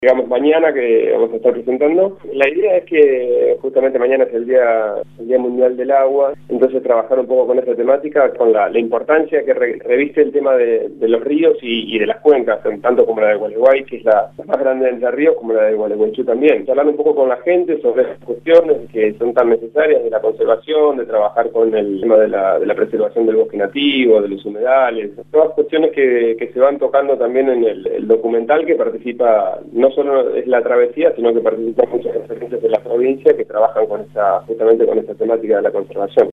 digamos mañana que vamos a estar presentando. La idea es que justamente mañana es el Día Mundial del Agua, entonces trabajar un poco con esta temática, con la importancia que reviste el tema de los ríos y de las cuencas, tanto como la de Gualeguay, que es la más grande de entre ríos, como la de Gualeguaychú también. Hablar un poco con la gente sobre esas cuestiones que son tan necesarias de la conservación, de trabajar con el tema de la preservación del bosque nativo, de los humedales, todas cuestiones que se van tocando también en el documental, que participa, no solo es la travesía, sino que participan muchas referencias de la provincia que trabajan justamente con esta temática de la conservación.